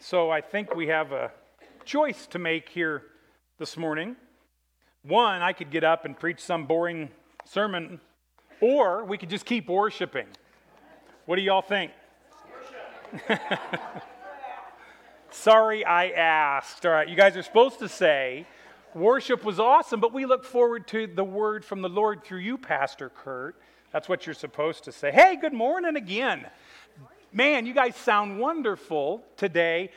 So I think we have a choice to make here this morning. One, I could get up and preach some boring sermon, or we could just keep worshiping. What do y'all think? Sorry I asked. All right, you guys are supposed to say, worship was awesome, but we look forward to the word from the Lord through you, Pastor Kurt. That's what you're supposed to say. Hey, good morning again. Man, you guys sound wonderful today.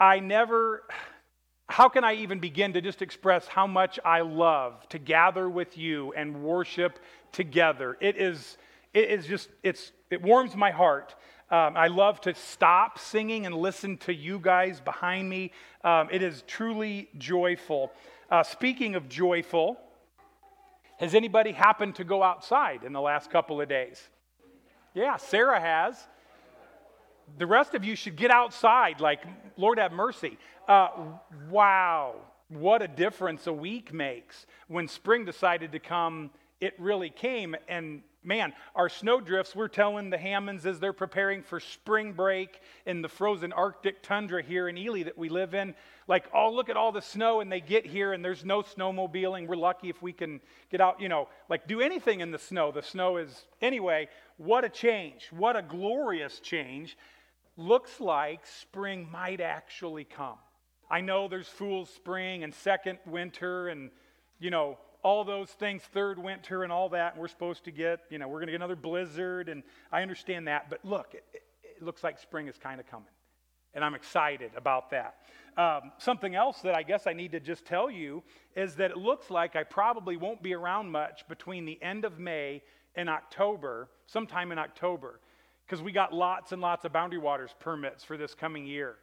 How can I even begin to just express how much I love to gather with you and worship together? It warms my heart. I love to stop singing and listen to you guys behind me. It is truly joyful. Speaking of joyful, has anybody happened to go outside in the last couple of days? Yeah, Sarah has. The rest of you should get outside, like, Lord have mercy. Wow, what a difference a week makes. When spring decided to come, it really came. And man, our snowdrifts, we're telling the Hammonds as they're preparing for spring break in the frozen Arctic tundra here in Ely that we live in, like, oh, look at all the snow, and they get here and there's no snowmobiling. We're lucky if we can get out, like do anything in the snow. The snow is, anyway, what a change. What a glorious change. Looks like spring might actually come. I know there's Fool's Spring and second winter and, all those things, third winter and all that, and we're supposed to get, we're going to get another blizzard, and I understand that. But look, it looks like spring is kind of coming, and I'm excited about that. Something else that I guess I need to just tell you is that it looks like I probably won't be around much between the end of May and October, sometime in October, because we got lots and lots of Boundary Waters permits for this coming year.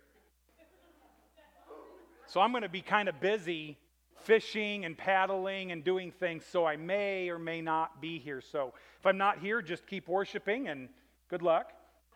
So I'm going to be kind of busy fishing and paddling and doing things, so I may or may not be here. So if I'm not here, just keep worshiping and good luck.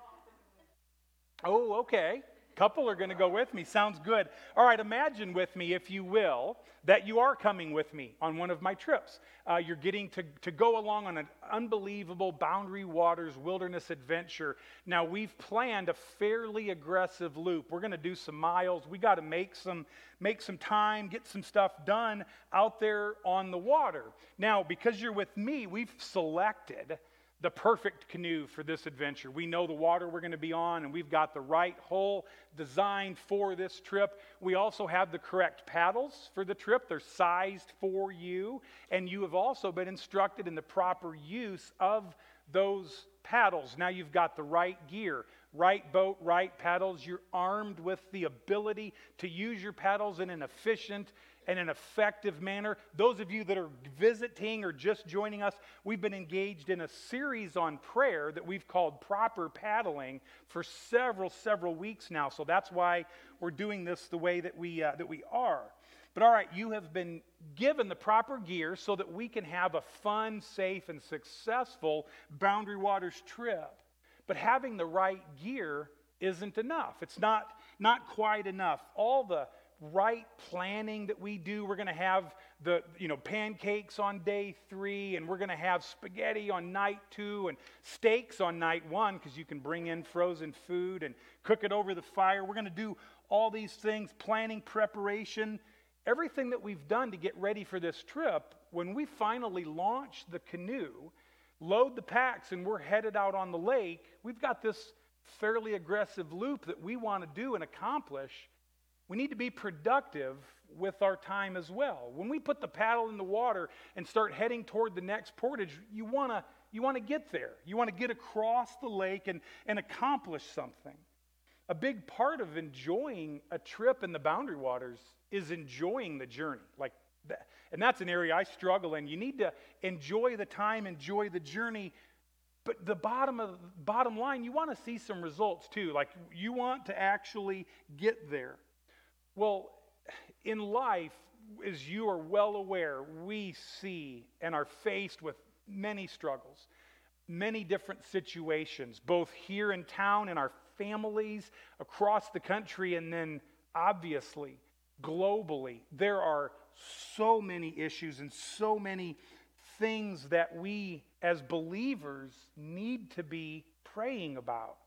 Oh, okay. Couple are going to go with me. Sounds good. All right, imagine with me, if you will, that you are coming with me on one of my trips. You're getting to go along on an unbelievable Boundary Waters wilderness adventure. Now, we've planned a fairly aggressive loop. We're going to do some miles. We got to make some time, get some stuff done out there on the water. Now, because you're with me, we've selected the perfect canoe for this adventure. We know the water we're going to be on, and we've got the right hull designed for this trip. We also have the correct paddles for the trip. They're sized for you, and you have also been instructed in the proper use of those paddles. Now you've got the right gear, right boat, right paddles. You're armed with the ability to use your paddles in an efficient and an effective manner. Those of you that are visiting or just joining us, we've been engaged in a series on prayer that we've called Proper Paddling for several weeks now. So that's why we're doing this the way that we are. But all right, you have been given the proper gear so that we can have a fun, safe, and successful Boundary Waters trip. But having the right gear isn't enough. It's not quite enough. All the right planning that we do, we're going to have the pancakes on day 3, and we're going to have spaghetti on night 2 and steaks on night 1, because you can bring in frozen food and cook it over the fire. We're going to do all these things, planning, preparation, everything that we've done to get ready for this trip. When we finally launch the canoe, load the packs, and we're headed out on the lake, we've got this fairly aggressive loop that we want to do and accomplish. We need to be productive with our time as well. When we put the paddle in the water and start heading toward the next portage, you want to get there. You want to get across the lake and accomplish something. A big part of enjoying a trip in the Boundary Waters is enjoying the journey. Like that. And that's an area I struggle in. You need to enjoy the time, enjoy the journey. But the bottom line, you want to see some results too. Like you want to actually get there. Well, in life, as you are well aware, we see and are faced with many struggles, many different situations, both here in town, in our families, across the country, and then obviously, globally. There are so many issues and so many things that we as believers need to be praying about.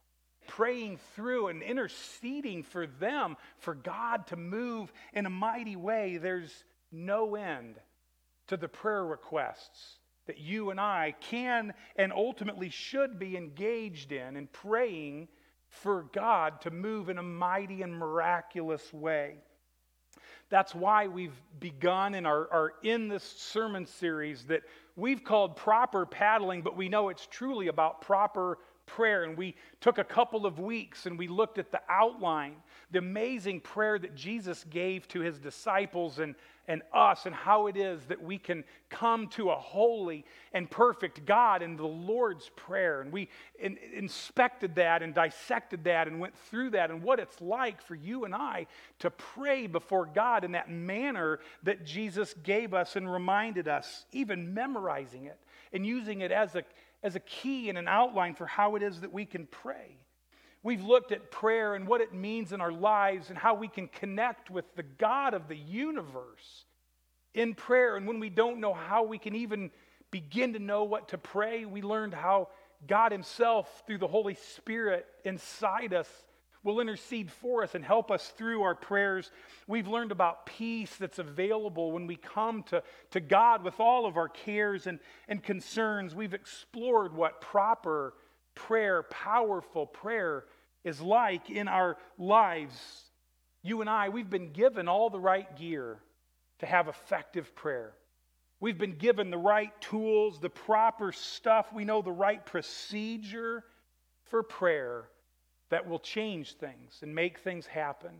praying through and interceding for them, for God to move in a mighty way. There's no end to the prayer requests that you and I can and ultimately should be engaged in praying for God to move in a mighty and miraculous way. That's why we've begun and are in this sermon series that we've called Proper Paddling, but we know it's truly about proper prayer. And we took a couple of weeks and we looked at the outline, the amazing prayer that Jesus gave to his disciples and us, and how it is that we can come to a holy and perfect God in the Lord's Prayer. And we inspected that and dissected that and went through that and what it's like for you and I to pray before God in that manner that Jesus gave us and reminded us, even memorizing it and using it as a key and an outline for how it is that we can pray. We've looked at prayer and what it means in our lives and how we can connect with the God of the universe in prayer. And when we don't know how we can even begin to know what to pray, we learned how God himself, through the Holy Spirit inside us, will intercede for us and help us through our prayers. We've learned about peace that's available when we come to God with all of our cares and concerns. We've explored what proper prayer, powerful prayer is like in our lives. You and I, we've been given all the right gear to have effective prayer. We've been given the right tools, the proper stuff. We know the right procedure for prayer that will change things and make things happen.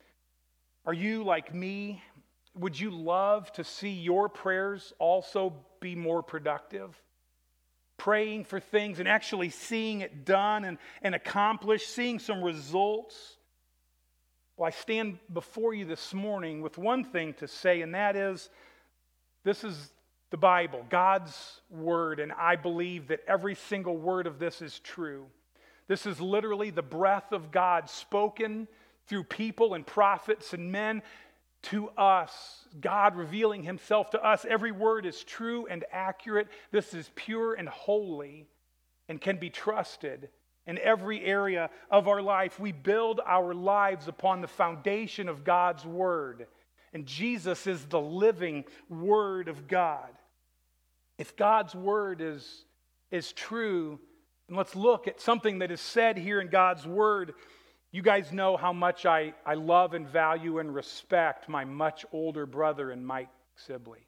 Are you like me? Would you love to see your prayers also be more productive? Praying for things and actually seeing it done and accomplished, seeing some results. Well, I stand before you this morning with one thing to say, and that is, this is the Bible, God's Word, and I believe that every single word of this is true. This is literally the breath of God spoken through people and prophets and men to us. God revealing himself to us. Every word is true and accurate. This is pure and holy and can be trusted in every area of our life. We build our lives upon the foundation of God's Word. And Jesus is the living Word of God. If God's Word is true, and let's look at something that is said here in God's Word. You guys know how much I love and value and respect my much older brother and Mike Sibley.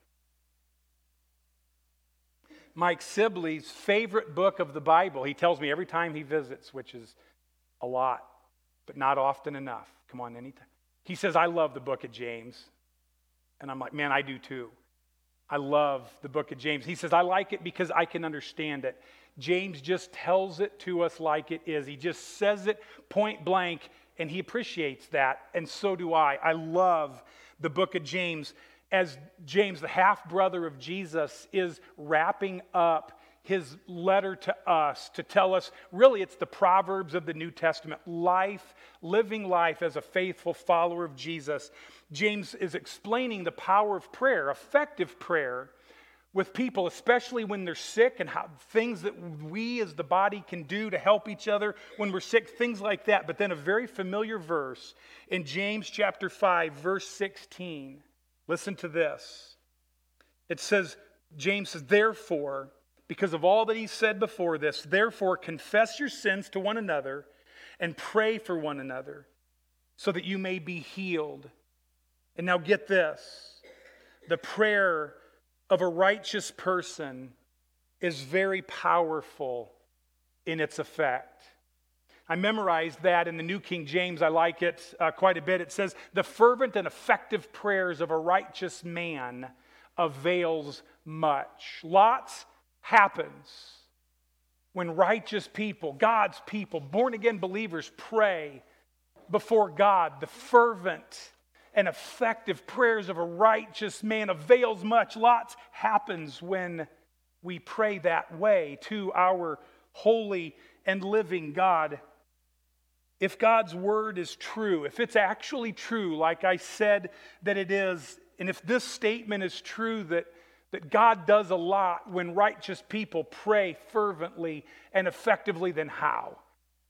Mike Sibley's favorite book of the Bible, he tells me every time he visits, which is a lot, but not often enough. Come on, anytime. He says, I love the book of James. And I'm like, man, I do too. I love the book of James. He says, I like it because I can understand it. James just tells it to us like it is. He just says it point blank, and he appreciates that, and so do I. I love the book of James. As James, the half-brother of Jesus, is wrapping up his letter to us to tell us, really it's the Proverbs of the New Testament, living life as a faithful follower of Jesus. James is explaining the power of prayer, effective prayer, with people, especially when they're sick, and how things that we as the body can do to help each other when we're sick, things like that. But then a very familiar verse in James chapter 5, verse 16. Listen to this. It says, James says, therefore, because of all that he said before this, therefore confess your sins to one another and pray for one another so that you may be healed. And now get this. The prayer of a righteous person is very powerful in its effect. I memorized that in the New King James. I like it quite a bit. It says, the fervent and effective prayers of a righteous man avails much. Lots happens when righteous people, God's people, born-again believers pray before God. The fervent and effective prayers of a righteous man avails much. Lots happens when we pray that way to our holy and living God. If God's word is true, if it's actually true, like I said that it is, and if this statement is true that God does a lot when righteous people pray fervently and effectively, then how?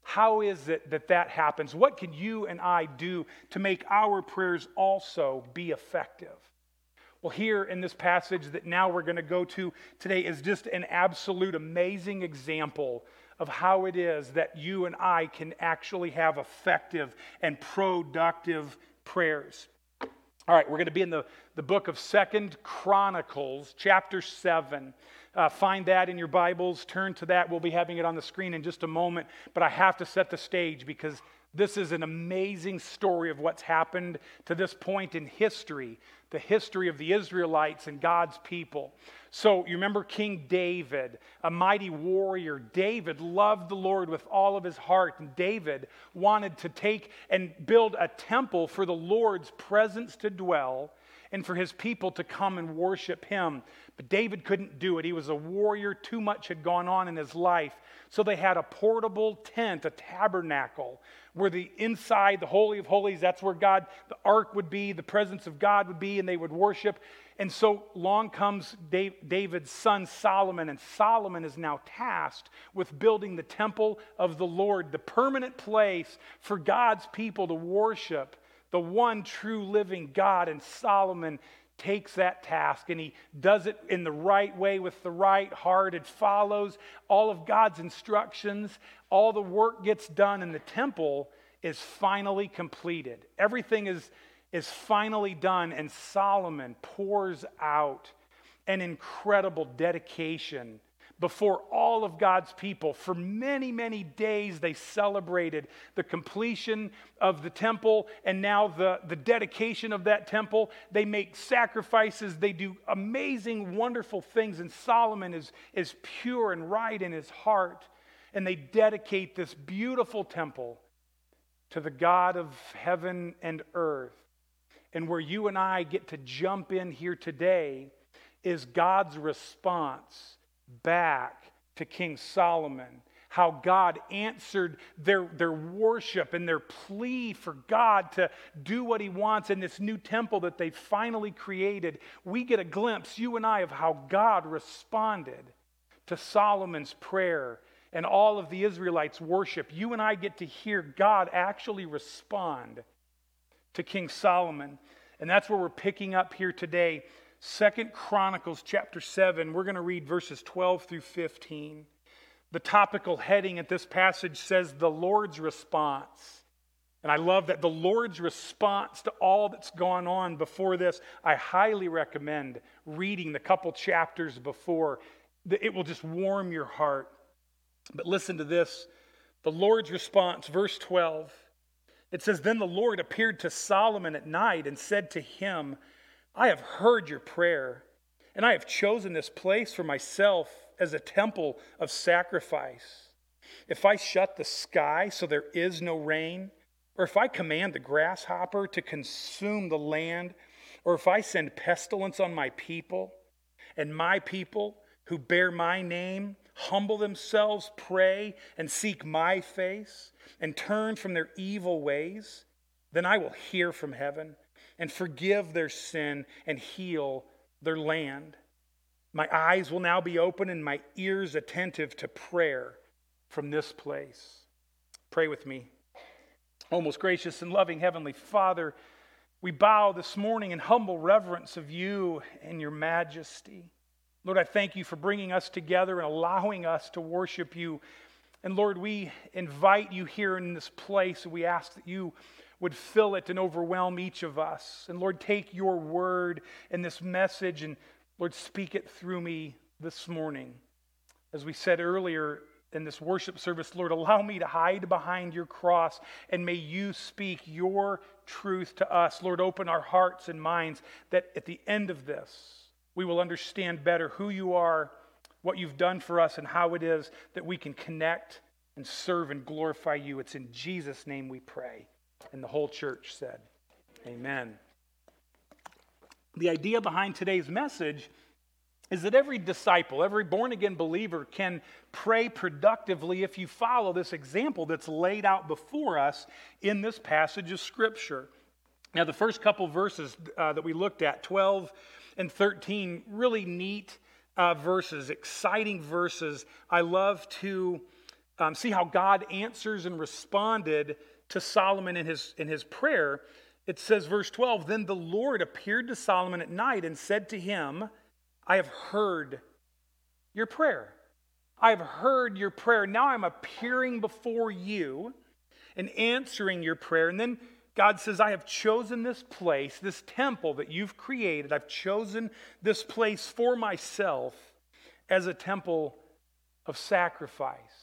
How is it that that happens? What can you and I do to make our prayers also be effective? Well, here in this passage that now we're going to go to today is just an absolute amazing example of how it is that you and I can actually have effective and productive prayers. All right, we're going to be in the book of 2 Chronicles, chapter 7. Find that in your Bibles. Turn to that. We'll be having it on the screen in just a moment. But I have to set the stage because this is an amazing story of what's happened to this point in history, the history of the Israelites and God's people. So you remember King David, a mighty warrior. David loved the Lord with all of his heart, and David wanted to take and build a temple for the Lord's presence to dwell and for his people to come and worship him. But David couldn't do it. He was a warrior. Too much had gone on in his life. So they had a portable tent, a tabernacle, where the inside, the Holy of Holies, that's where God, the ark would be, the presence of God would be, and they would worship. And so along comes David's son Solomon, and Solomon is now tasked with building the temple of the Lord, the permanent place for God's people to worship the one true living God. And Solomon takes that task and he does it in the right way with the right heart. It follows all of God's instructions. All the work gets done and the temple is finally completed. Everything is finally done, and Solomon pours out an incredible dedication before all of God's people. For many, many days, they celebrated the completion of the temple and now the dedication of that temple. They make sacrifices. They do amazing, wonderful things. And Solomon is pure and right in his heart. And they dedicate this beautiful temple to the God of heaven and earth. And where you and I get to jump in here today is God's response back to King Solomon. How God answered their worship and their plea for God to do what he wants in this new temple that they finally created. We get a glimpse, you and I, of how God responded to Solomon's prayer and all of the Israelites' worship. You and I get to hear God actually respond to King Solomon. And that's where we're picking up here today. 2 Chronicles chapter 7, we're going to read verses 12 through 15. The topical heading at this passage says, the Lord's response. And I love that the Lord's response to all that's gone on before this. I highly recommend reading the couple chapters before. It will just warm your heart. But listen to this, the Lord's response, verse 12. It says, then the Lord appeared to Solomon at night and said to him, I have heard your prayer, and I have chosen this place for myself as a temple of sacrifice. If I shut the sky so there is no rain, or if I command the grasshopper to consume the land, or if I send pestilence on my people, and my people who bear my name humble themselves, pray, and seek my face, and turn from their evil ways, then I will hear from heaven and forgive their sin and heal their land. My eyes will now be open and my ears attentive to prayer from this place. Pray with me. Oh, most gracious and loving Heavenly Father, we bow this morning in humble reverence of you and your majesty. Lord, I thank you for bringing us together and allowing us to worship you. And Lord, we invite you here in this place. We ask that you would fill it and overwhelm each of us. And Lord, take your word and this message and Lord, speak it through me this morning. As we said earlier in this worship service, Lord, allow me to hide behind your cross and may you speak your truth to us. Lord, open our hearts and minds that at the end of this, we will understand better who you are, what you've done for us, and how it is that we can connect and serve and glorify you. It's in Jesus' name we pray. And the whole church said, amen. The idea behind today's message is that every disciple, every born-again believer can pray productively if you follow this example that's laid out before us in this passage of Scripture. Now, the first couple verses that we looked at, 12 and 13, really neat verses, exciting verses. I love to see how God answers and responded to Solomon in his prayer, it says, verse 12, "Then the Lord appeared to Solomon at night and said to him, I have heard your prayer. I have heard your prayer. Now I'm appearing before you and answering your prayer." And then God says, "I have chosen this place, this temple that you've created. I've chosen this place for myself as a temple of sacrifice."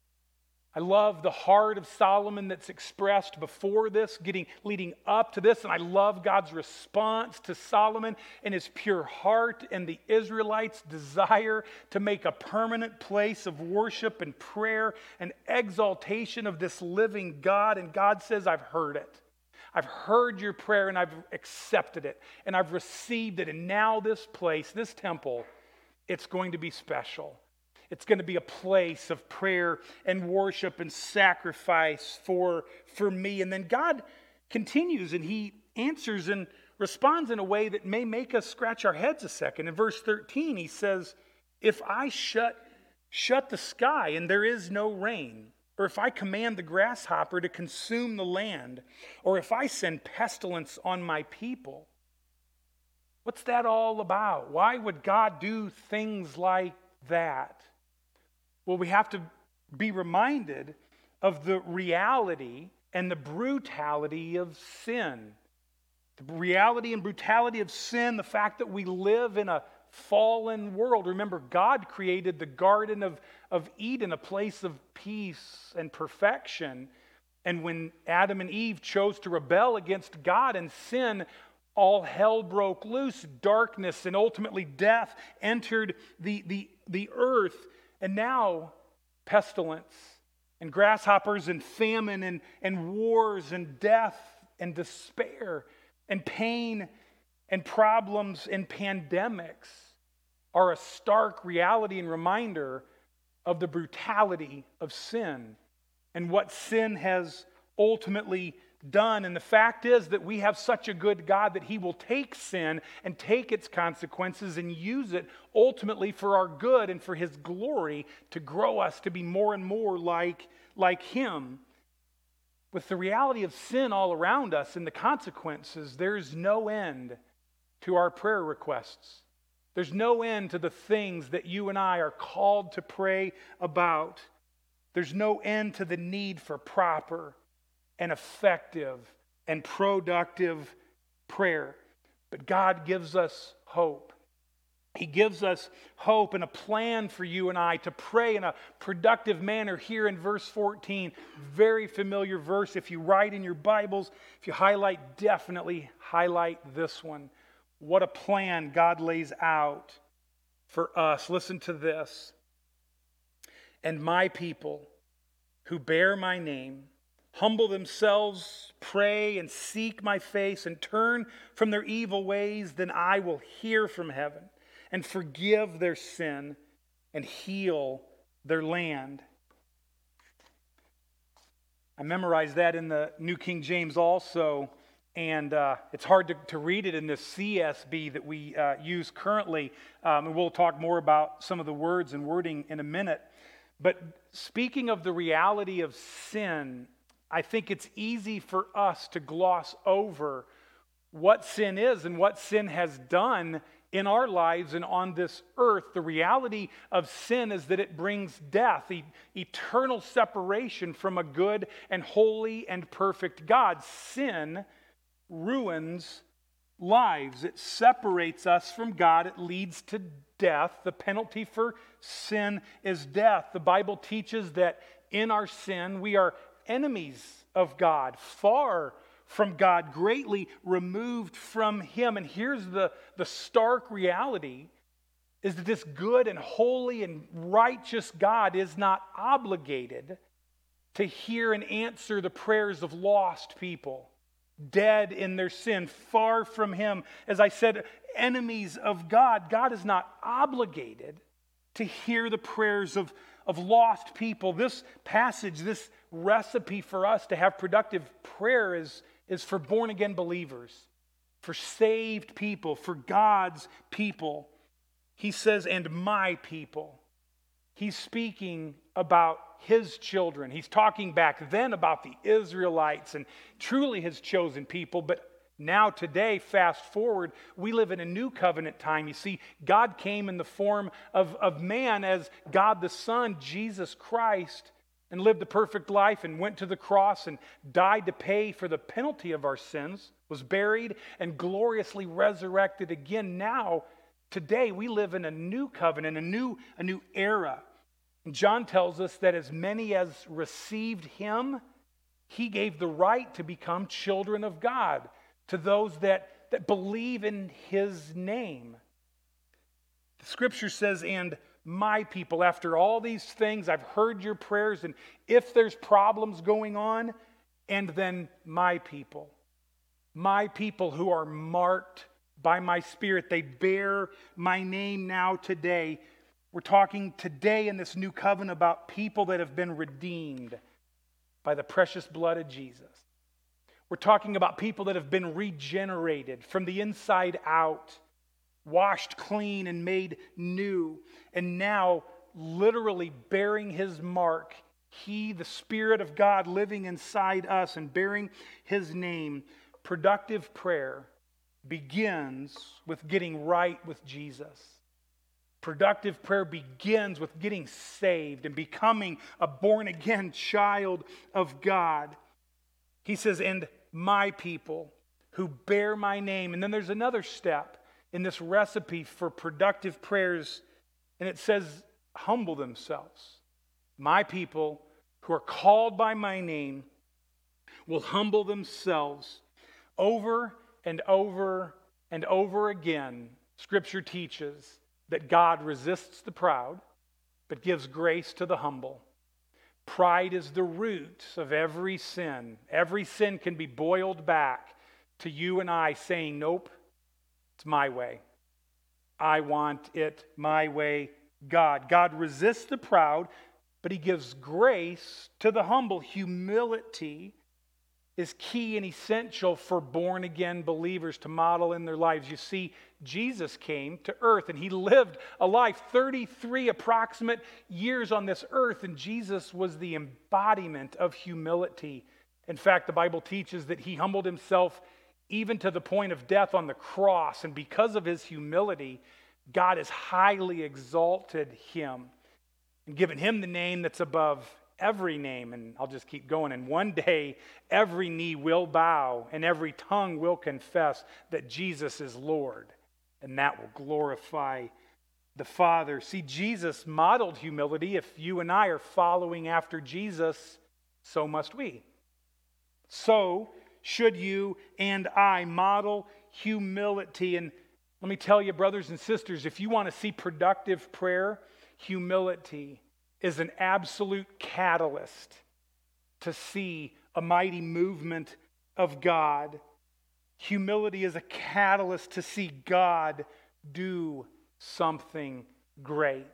I love the heart of Solomon that's expressed before this, leading up to this. And I love God's response to Solomon and his pure heart and the Israelites' desire to make a permanent place of worship and prayer and exaltation of this living God. And God says, "I've heard it. I've heard your prayer and I've accepted it and I've received it. And now this place, this temple, it's going to be special. It's going to be a place of prayer and worship and sacrifice for me." And then God continues and he answers and responds in a way that may make us scratch our heads a second. In verse 13, he says, "If I shut the sky and there is no rain, or if I command the grasshopper to consume the land, or if I send pestilence on my people." What's that all about? Why would God do things like that? Well, we have to be reminded of the reality and the brutality of sin. The reality and brutality of sin, the fact that we live in a fallen world. Remember, God created the Garden of Eden, a place of peace and perfection. And when Adam and Eve chose to rebel against God and sin, all hell broke loose. Darkness and ultimately death entered the earth. And now pestilence and grasshoppers and famine and wars and death and despair and pain and problems and pandemics are a stark reality and reminder of the brutality of sin and what sin has ultimately done. And the fact is that we have such a good God that he will take sin and take its consequences and use it ultimately for our good and for his glory to grow us to be more and more like him. With the reality of sin all around us and the consequences, there's no end to our prayer requests. There's no end to the things that you and I are called to pray about. There's no end to the need for proper and effective and productive prayer. But God gives us hope. He gives us hope and a plan for you and I to pray in a productive manner here in verse 14. Very familiar verse. If you write in your Bibles, if you highlight, definitely highlight this one. What a plan God lays out for us. Listen to this. "And my people who bear my name humble themselves, pray, and seek my face, and turn from their evil ways, then I will hear from heaven and forgive their sin and heal their land." I memorized that in the New King James also, and it's hard to read it in the CSB that we use currently. And we'll talk more about some of the words and wording in a minute. But speaking of the reality of sin, I think it's easy for us to gloss over what sin is and what sin has done in our lives and on this earth. The reality of sin is that it brings death, eternal separation from a good and holy and perfect God. Sin ruins lives. It separates us from God. It leads to death. The penalty for sin is death. The Bible teaches that in our sin we are enemies of God, far from God, greatly removed from him. And here's the stark reality, is that this good and holy and righteous God is not obligated to hear and answer the prayers of lost people, dead in their sin, far from him. As I said, enemies of God. God is not obligated to hear the prayers of lost people. This passage, this recipe for us to have productive prayer is for born-again believers, for saved people, for God's people. He says, "and my people." He's speaking about his children. He's talking back then about the Israelites and truly his chosen people. But now today, fast forward, we live in a new covenant time. You see, God came in the form of man as God the Son, Jesus Christ, and lived a perfect life and went to the cross and died to pay for the penalty of our sins, was buried and gloriously resurrected again. Now, today, we live in a new covenant, a new era. And John tells us that as many as received him, he gave the right to become children of God to those that believe in his name. The scripture says, and my people, after all these things, I've heard your prayers, and if there's problems going on, and then my people who are marked by my Spirit, they bear my name now today. We're talking today in this new covenant about people that have been redeemed by the precious blood of Jesus. We're talking about people that have been regenerated from the inside out, washed clean and made new, and now literally bearing his mark. He, the Spirit of God, living inside us and bearing his name. Productive prayer begins with getting right with Jesus. Productive prayer begins with getting saved and becoming a born-again child of God. He says, and my people who bear my name. And then there's another step in this recipe for productive prayers, and it says, humble themselves. My people who are called by my name will humble themselves. Over and over and over again, Scripture teaches that God resists the proud, but gives grace to the humble. Pride is the root of every sin. Every sin can be boiled back to you and I saying, nope, it's my way. I want it my way, God. God resists the proud, but he gives grace to the humble. Humility is key and essential for born-again believers to model in their lives. You see, Jesus came to earth and he lived a life, 33 approximate years on this earth, and Jesus was the embodiment of humility. In fact, the Bible teaches that he humbled himself even to the point of death on the cross, and because of his humility, God has highly exalted him and given him the name that's above every name. And I'll just keep going. And one day, every knee will bow and every tongue will confess that Jesus is Lord. And that will glorify the Father. See, Jesus modeled humility. If you and I are following after Jesus, so must we. So should you and I model humility. And let me tell you, brothers and sisters, if you want to see productive prayer, humility is an absolute catalyst to see a mighty movement of God. Humility is a catalyst to see God do something great.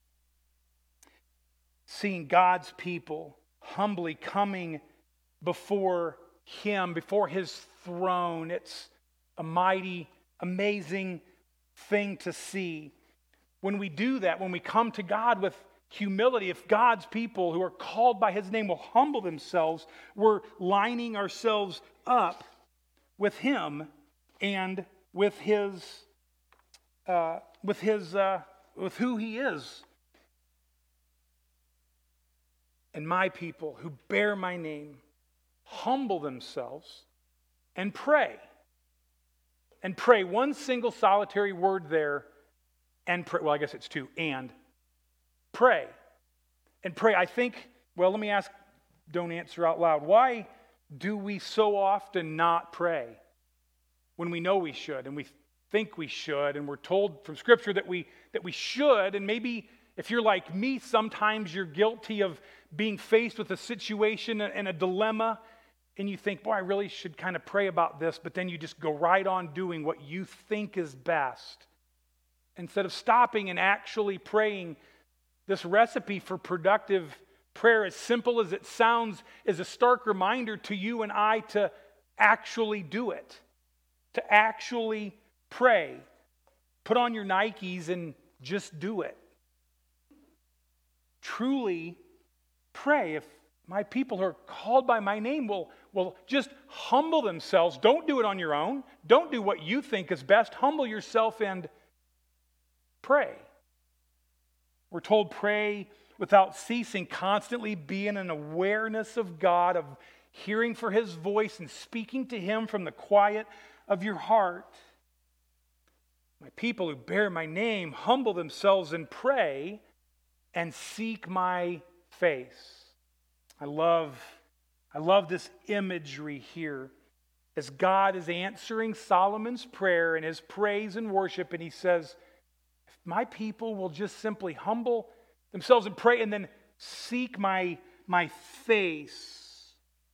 Seeing God's people humbly coming before him, before his throne, it's a mighty, amazing thing to see. When we do that, when we come to God with humility, if God's people who are called by his name will humble themselves, we're lining ourselves up with him and with who he is. And my people who bear my name humble themselves and pray. And pray, one single solitary word there, and pray. Well, I guess it's two, and pray. And pray. I think, well, let me ask, don't answer out loud. Why do we so often not pray when we know we should and we think we should and we're told from Scripture that we should? And maybe if you're like me, sometimes you're guilty of being faced with a situation and a dilemma, and you think, boy, I really should kind of pray about this, but then you just go right on doing what you think is best instead of stopping and actually praying. This recipe for productive prayer, as simple as it sounds, is a stark reminder to you and I to actually do it, to actually pray. Put on your Nikes and just do it. Truly pray. If my people who are called by my name will just humble themselves. Don't do it on your own. Don't do what you think is best. Humble yourself and pray. We're told pray without ceasing, constantly be in an awareness of God, of hearing for His voice and speaking to Him from the quiet of your heart. My people who bear my name humble themselves and pray and seek my face. I love this imagery here as God is answering Solomon's prayer and his praise and worship, and he says, if my people will just simply humble themselves and pray and then seek my face.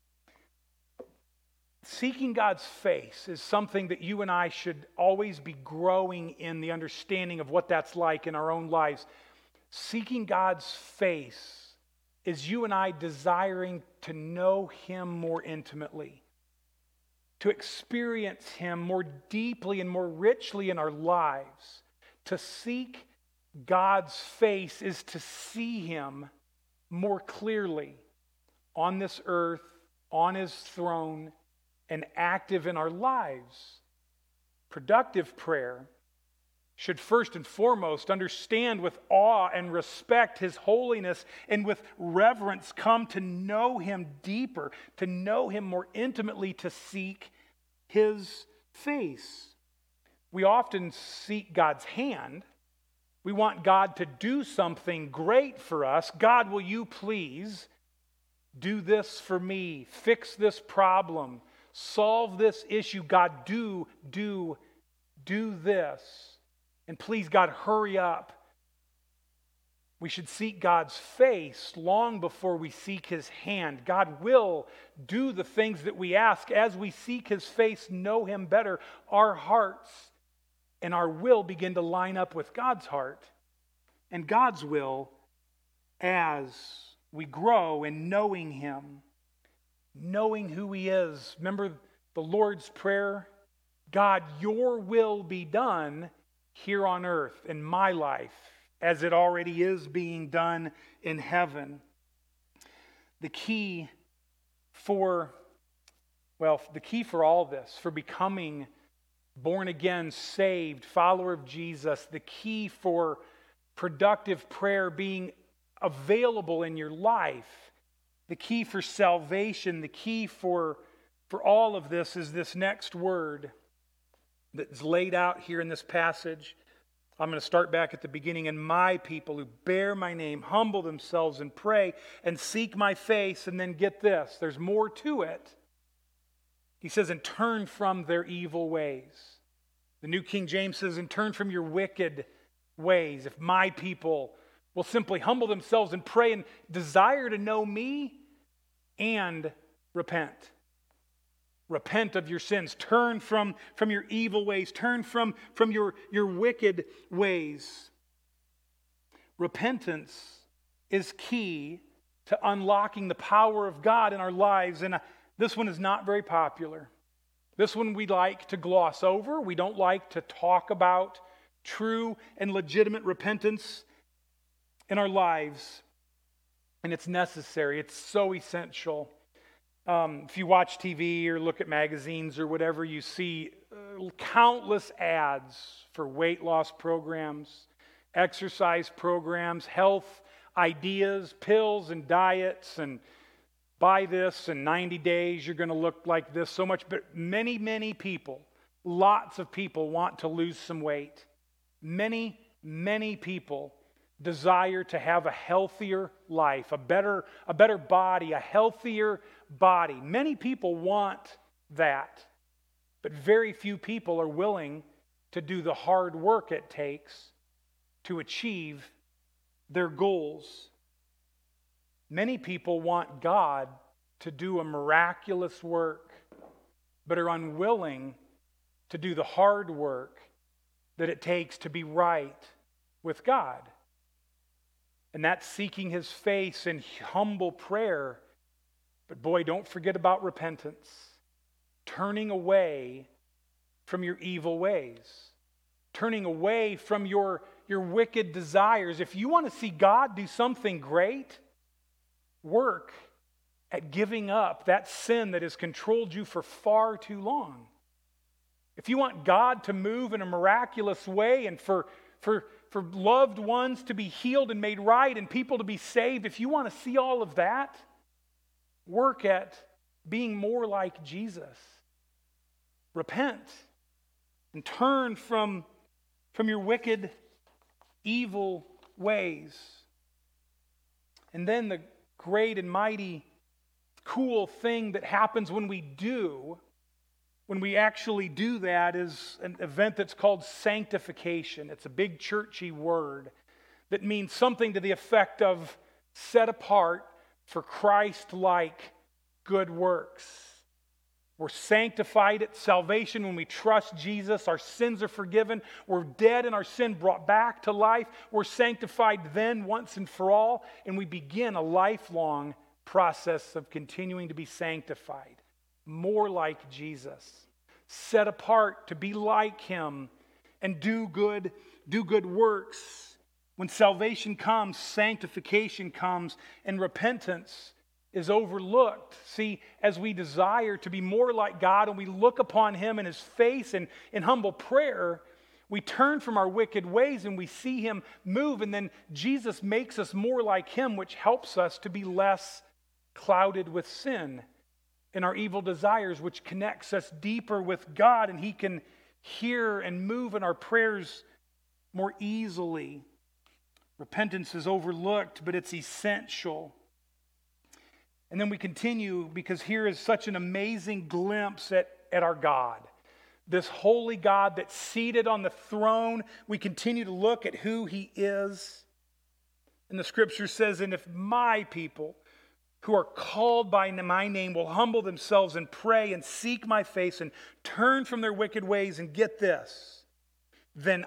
Seeking God's face is something that you and I should always be growing in the understanding of what that's like in our own lives. Seeking God's face is you and I desiring to know Him more intimately, to experience Him more deeply and more richly in our lives. To seek God's face is to see Him more clearly on this earth, on His throne, and active in our lives. Productive prayer should first and foremost understand with awe and respect His holiness, and with reverence come to know Him deeper, to know Him more intimately, to seek His face. We often seek God's hand. We want God to do something great for us. God, will you please do this for me? Fix this problem. Solve this issue. God, do this. And please, God, hurry up. We should seek God's face long before we seek His hand. God will do the things that we ask. As we seek His face, know Him better, our hearts and our will begin to line up with God's heart and God's will as we grow in knowing Him, knowing who He is. Remember the Lord's Prayer? God, your will be done here on earth in my life as it already is being done in heaven. The key for all this, for becoming born again, saved, follower of Jesus, the key for productive prayer being available in your life, the key for salvation, the key for all of this is this next word that's laid out here in this passage. I'm going to start back at the beginning. And my people who bear my name humble themselves and pray and seek my face. And then get this, there's more to it. He says, and turn from their evil ways. The New King James says, and turn from your wicked ways. If my people will simply humble themselves and pray and desire to know me and repent. Repent of your sins. Turn from your evil ways. Turn from your wicked ways. Repentance is key to unlocking the power of God in our lives. And this one is not very popular. This one we like to gloss over. We don't like to talk about true and legitimate repentance in our lives. And it's necessary. It's so essential. If you watch TV or look at magazines or whatever, you see countless ads for weight loss programs, exercise programs, health ideas, pills and diets, and buy this in 90 days, you're going to look like this so much. But many people, lots of people want to lose some weight. Many people desire to have a healthier life, a better body, a healthier body. Many people want that, but very few people are willing to do the hard work it takes to achieve their goals. Many people want God to do a miraculous work, but are unwilling to do the hard work that it takes to be right with God. And that's seeking His face in humble prayer. But boy, don't forget about repentance. Turning away from your evil ways. Turning away from your wicked desires. If you want to see God do something great, work at giving up that sin that has controlled you for far too long. If you want God to move in a miraculous way and for loved ones to be healed and made right and people to be saved, if you want to see all of that, work at being more like Jesus. Repent and turn from your wicked, evil ways. And then the great and mighty, cool thing that happens when we actually do that, is an event that's called sanctification. It's a big churchy word that means something to the effect of set apart for Christ-like good works. We're sanctified at salvation when we trust Jesus. Our sins are forgiven. We're dead and our sin brought back to life. We're sanctified then once and for all, and we begin a lifelong process of continuing to be sanctified, more like Jesus, set apart to be like Him and do good works. When salvation comes, sanctification comes, and repentance is overlooked. See, as we desire to be more like God and we look upon Him in His face and in humble prayer, we turn from our wicked ways and we see Him move, and then Jesus makes us more like Him, which helps us to be less clouded with sin and our evil desires, which connects us deeper with God, and He can hear and move in our prayers more easily. Repentance is overlooked, but it's essential. And then we continue, because here is such an amazing glimpse at our God. This holy God that's seated on the throne. We continue to look at who He is. And the Scripture says, and if my people who are called by my name will humble themselves and pray and seek my face and turn from their wicked ways, and get this, then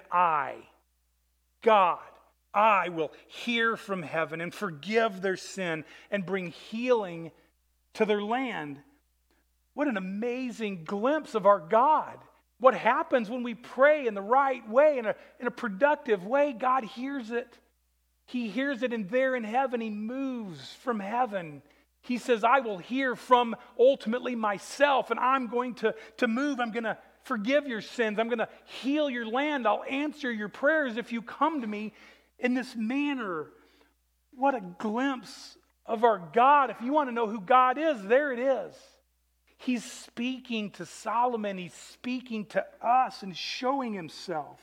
God, I will hear from heaven and forgive their sin and bring healing to their land. What an amazing glimpse of our God. What happens when we pray in the right way, in a productive way? God hears it. He hears it, and there in heaven, He moves from heaven. He says, I will hear from ultimately myself, and I'm going to move. I'm going to forgive your sins. I'm going to heal your land. I'll answer your prayers if you come to me in this manner. What a glimpse of our God. If you want to know who God is, there it is. He's speaking to Solomon. He's speaking to us and showing Himself.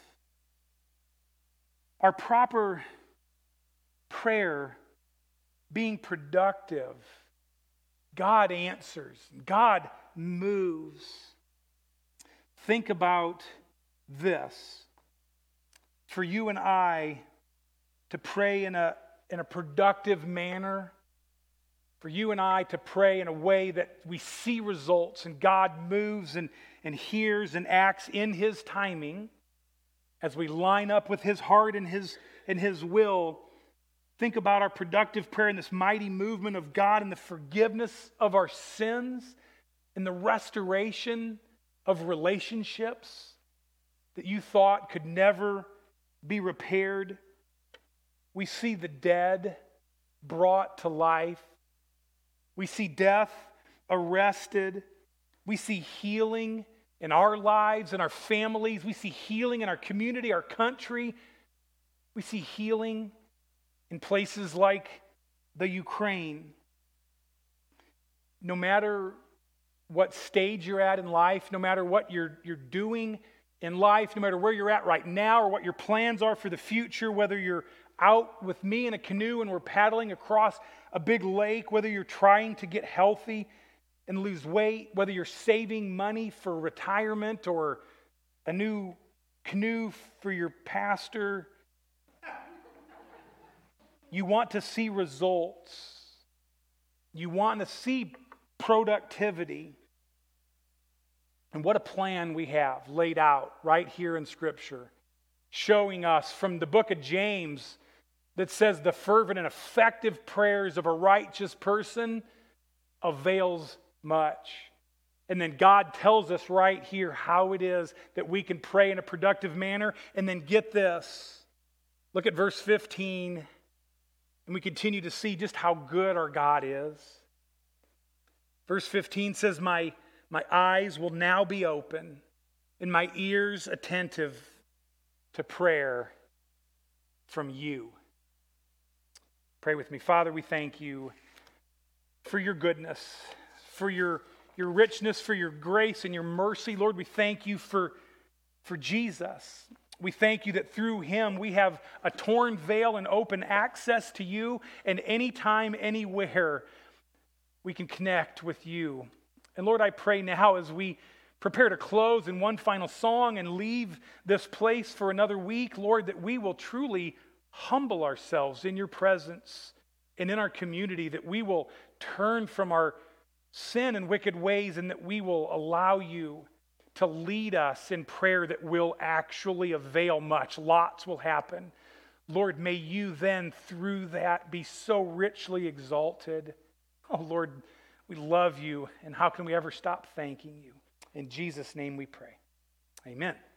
Our proper prayer being productive, God answers. God moves. Think about this. For you and I to pray in a productive manner, for you and I to pray in a way that we see results and God moves and hears and acts in His timing as we line up with His heart and His will. Think about our productive prayer in this mighty movement of God and the forgiveness of our sins and the restoration of relationships that you thought could never be repaired. We see the dead brought to life. We see death arrested. We see healing in our lives and our families. We see healing in our community, our country. We see healing in places like the Ukraine. No matter what stage you're at in life, no matter what you're doing in life, no matter where you're at right now or what your plans are for the future, whether you're out with me in a canoe and we're paddling across a big lake, whether you're trying to get healthy and lose weight, whether you're saving money for retirement or a new canoe for your pastor, you want to see results. You want to see productivity. And what a plan we have laid out right here in Scripture, showing us from the book of James that says the fervent and effective prayers of a righteous person avails much. And then God tells us right here how it is that we can pray in a productive manner. And then get this. Look at verse 15. And we continue to see just how good our God is. Verse 15 says, my eyes will now be open and my ears attentive to prayer from you. Pray with me. Father, we thank you for your goodness, for your richness, for your grace and your mercy. Lord, we thank you for Jesus. We thank you that through him we have a torn veil and open access to you, and anytime, anywhere, we can connect with you. And Lord, I pray now as we prepare to close in one final song and leave this place for another week, Lord, that we will truly humble ourselves in your presence and in our community, that we will turn from our sin and wicked ways, and that we will allow you to lead us in prayer that will actually avail much. Lots will happen. Lord, may you then through that be so richly exalted. Oh Lord, we love you, and how can we ever stop thanking you? In Jesus' name we pray. Amen.